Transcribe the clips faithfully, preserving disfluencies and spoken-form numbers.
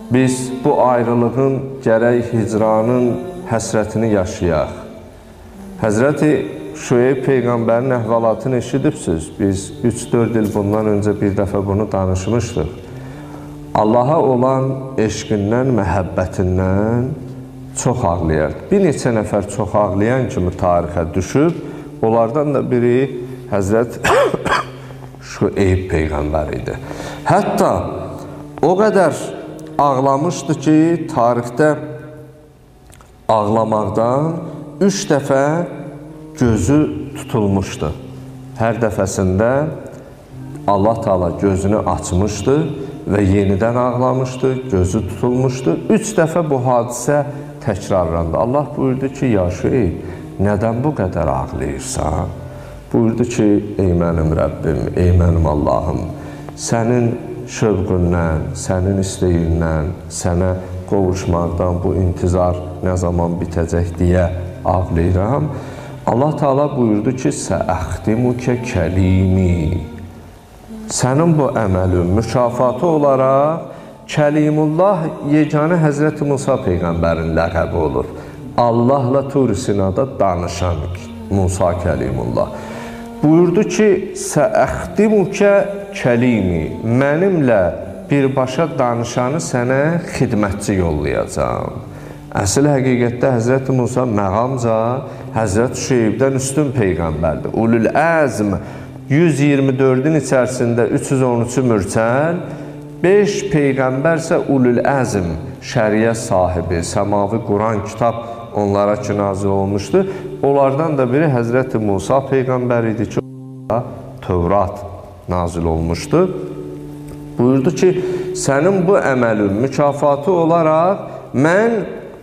biz bu ayrılığın, gərək hicranın həsrətini yaşayaq. Həzrəti Şüeyb Peyğəmbərin əhvalatını eşidibsiz. Biz üç dörd il bundan öncə bir dəfə bunu danışmışdıq. Allaha olan eşqindən, məhəbbətindən çox ağlayır. Bir neçə nəfər çox ağlayan kimi tarixə düşüb, onlardan da biri Həzrət Şüeyb Peyğəmbər idi. Hətta o qədər ağlamışdı ki, tarixdə ağlamaqdan üç dəfə gözü tutulmuşdu. Hər dəfəsində Allah Teala gözünü açmışdı və yenidən ağlamışdı, gözü tutulmuşdu. Üç dəfə bu hadisə təkrarlandı. Allah buyurdu ki, ya Şüeyb, nədən bu qədər ağlayırsan? Buyurdu ki, ey mənim Rəbbim, ey mənim Allahım, sənin şövqündən, sənin istəyindən, sənə qovuşmaqdan bu intizar nə zaman bitəcək deyə ağlayıram. Allah Teala buyurdu ki, səəxtimukə kəlimi. Sənin bu əməlin mükafatı olaraq Kəlimullah yeganə Həzrəti Musa Peyğəmbərin ləqəbi olur. Allahla Tur Sinada danışan Musa Kəlimullah. Buyurdu ki, səəxtimukə kəlimi. Mənimlə birbaşa danışanı sənə xidmətçi yollayacağım. Əsl həqiqətdə Həzrəti Musa məqamca Həzrəti Şüeybdən üstün Peyğəmbərdir. Ulul əzm yüz iyirmi dördün içərisində üç yüz on üçü mürsəl, beş Peyğəmbərsə ulul əzm, şəriət sahibi, səmavi Quran kitab onlara ki nazil olmuşdu. Onlardan da biri Həzrəti Musa Peyğəmbər idi ki, Tövrat nazil olmuşdu. Buyurdu ki, sənin bu əməlin mükafatı olaraq mən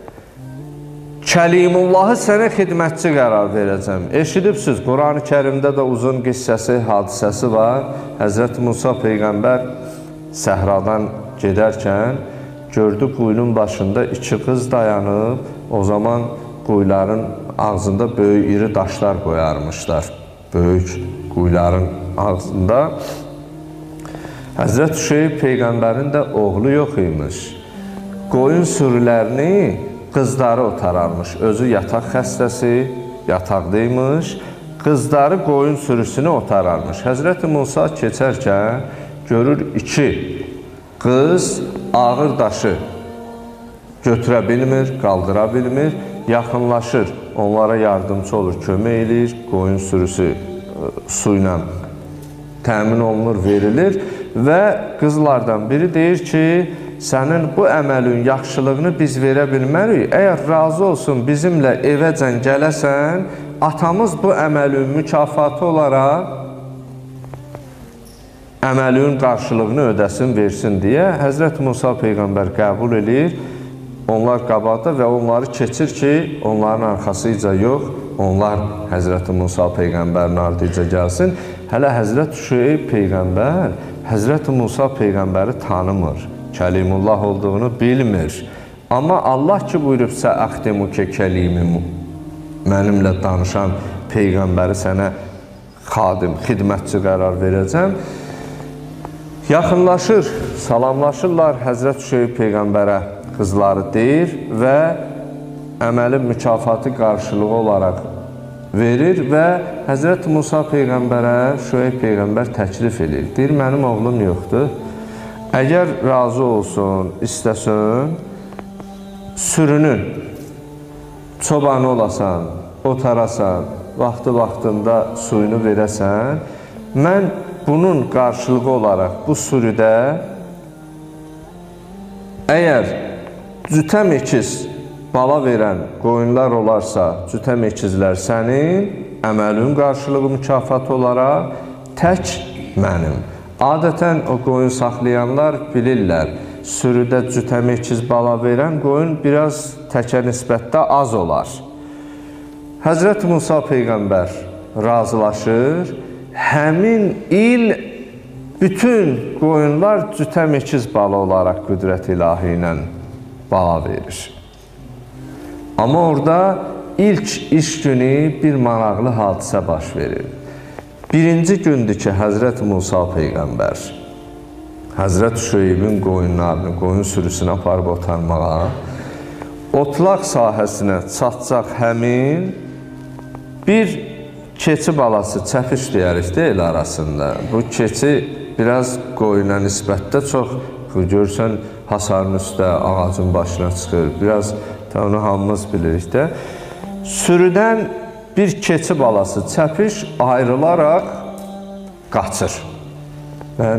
Kəlimullahı sənə xidmətçi qərar verəcəm. Eşidibsiz, Quran-ı Kərimdə də uzun qissəsi, hadisəsi var. Həzrəti Musa Peyğəmbər səhradan gedərkən gördü quyunun başında iki qız dayanıb. O zaman quyuların ağzında böyük iri daşlar qoyarmışlar. Böyük quyuların ağzında. Həzrət Şüeyb Peyğəmbərin də oğlu yox imiş. Qoyun sürülərini qızları otararmış. Özü yataq xəstəsi, yataqdaymış. Qızları qoyun sürüsünü otararmış. Həzrəti Musa keçərkən görür iki qız ağır daşı götürə bilmir, qaldıra bilmir, yaxınlaşır, onlara yardımcı olur, kömək edir, qoyun sürüsü su ilə təmin olunur, verilir və qızlardan biri deyir ki, sənin bu əməlin yaxşılığını biz verə bilmərik, əgər razı olsun bizimlə evəcən gələsən, atamız bu əməlin mükafatı olaraq əməlin qarşılığını ödəsin, versin deyə Həzrət Musa Peyğəmbər qəbul edir, onlar qabaqda və onları keçir ki, onların arxasıca yox, onlar Həzrət Musa Peyğəmbərin ardıca gəlsin. Hələ Həzrət Şüeyb Peyğəmbər Həzrət Musa Peyğəmbəri tanımır, Kəlimullah olduğunu bilmir. Amma Allah ki buyurub, səəxtimukə kəlimi, mənimlə danışan Peyğəmbəri sənə xadim, xidmətçi qərar verəcəm. Yaxınlaşır, salamlaşırlar, Həzrət Şüeyb Peyğəmbərə qızları deyir və əməlin mükafatı qarşılığı olaraq verir və Həzrət Musa Peyğəmbərə Şüeyb Peyğəmbər təklif edir. Deyir, mənim oğlum yoxdur. Əgər razı olsun, istəsin, sürünün çobanı olasan, otarasan, vaxtı-vaxtında suyunu verəsən, mən bunun qarşılığı olaraq bu sürüdə əgər cütəm ekiz bala verən qoyunlar olarsa, cütəm ekizlər sənin, əməlin qarşılığı mükafatı olaraq tək mənim. Adətən o qoyun saxlayanlar bilirlər, sürüdə cütəm ekiz bala verən qoyun biraz təkə nisbətdə az olar. Həzrət Musa Peyğəmbər razılaşır, həmin il bütün qoyunlar cütəm ekiz bala olaraq qüdrət ilahi ilə bala verir. Amma orada ilk iş günü bir maraqlı hadisə baş verir. Birinci gündür ki, Həzrət Musa Peyğəmbər Həzrət Şüeybin qoyunlarını, qoyun sürüsünü aparıb otarmağa, otlaq sahəsinə çatacaq həmin bir keçi balası, çəpiş deyərik deyil arasında. Bu keçi biraz qoyuna nisbətdə çox, görürsən, hasarın üstə, ağacın başına çıxır. Biraz, onu hamımız bilirik də. Sürüdən bir keçi balası, çəpiş ayrılaraq qaçır. Mən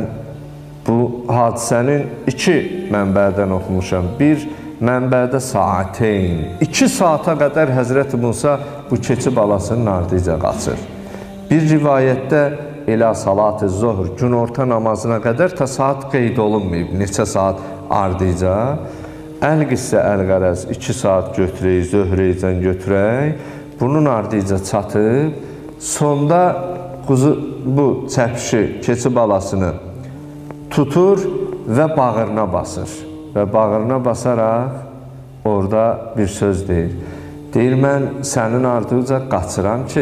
bu hadisənin iki mənbədən oxumuşam. Bir mənbədə saateyn, iki saata qədər Həzrəti Musa bu keçi balasının ardınca qaçır. Bir rivayətdə elə salat-ı zohr, günorta namazına qədər ta saat qeyd olunmayıb, neçə saat ardınca. Əl-qissə, əl-qərəz, iki saat götürək, zöhrəyəcən götürək, bunun ardınca çatıb, sonda quzu, bu çəpişi, keçi balasını tutur və bağrına basır. Və bağrına basaraq orada bir söz deyir. Deyir, mən sənin ardınca qaçıram ki,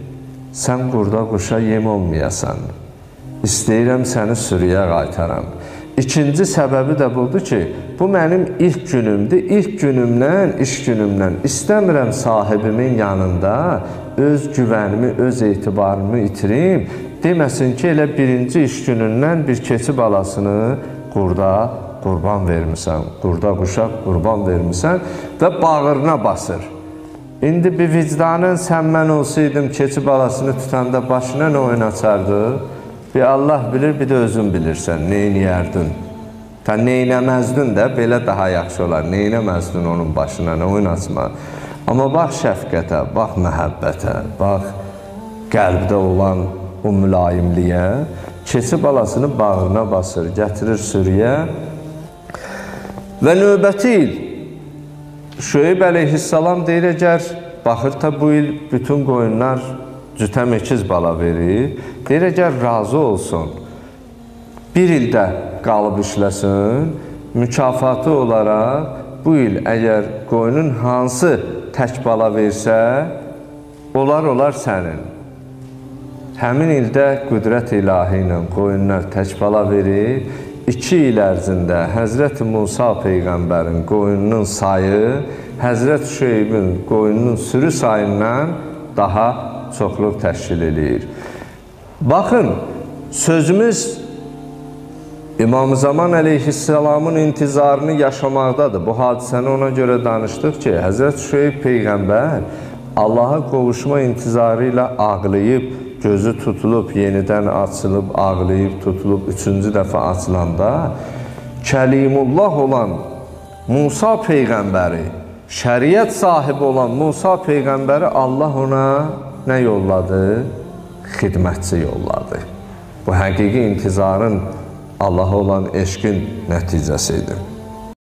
sən qurda quşa yem olmayasan. İstəyirəm səni sürüyə qaytaram. İkinci səbəbi də budur ki, bu mənim ilk günümdür. İlk günümdən, iş günümdən istəmirəm sahibimin yanında öz güvənimi, öz etibarımı itirim. Deməsin ki, elə birinci iş günündən bir keçi balasını qurda qurban vermirsən, qurda quşa qurban vermirsən və bağrına basır. İndi bir vicdanən sən mən olsaydım, keçi balasını tutanda başına nə oyun açardı? Bir Allah bilir, bir də özün bilirsən, neyniyərdin? Sən neynəməzdin də, belə daha yaxşı olar, neynəməzdin onun başına, nə oyun açma. Amma bax şəfqətə, bax məhəbbətə, bax qəlbdə olan o mülayimliyə, keçi balasını bağrına basır, gətirir sürüyə və növbəti il Şüeyb əleyhissalam deyir, əgər baxır ta bu il bütün qoyunlar cütəm ekiz bala verir, deyir, əgər razı olsun, bir ildə qalıb işləsin, mükafatı olaraq bu il əgər qoyunun hansı tək bala versə, olar olar sənin. Həmin ildə qüdrət ilahi ilə qoyunlar tək bala verir. İki il ərzində Həzrəti Musa Peyğəmbərin qoyununun sayı Həzrət Şüeybin qoyununun sürü sayından daha çoxluq təşkil edir. Baxın, sözümüz İmam-ı Zaman əleyhissalamın intizarını yaşamaqdadır. Bu hadisəni ona görə danışdıq ki, Həzrət Şüeyb Peyğəmbər Allaha qovuşma intizarı ilə ağlayıb, gözü tutulub, yenidən açılıb, ağlayıb, tutulub, üçüncü dəfə açılanda Kəlimullah olan Musa Peyğəmbəri, şəriət sahibi olan Musa Peyğəmbəri Allah ona nə yolladı? Xidmətçi yolladı. Bu həqiqi intizarın Allaha olan eşqin nəticəsi idi.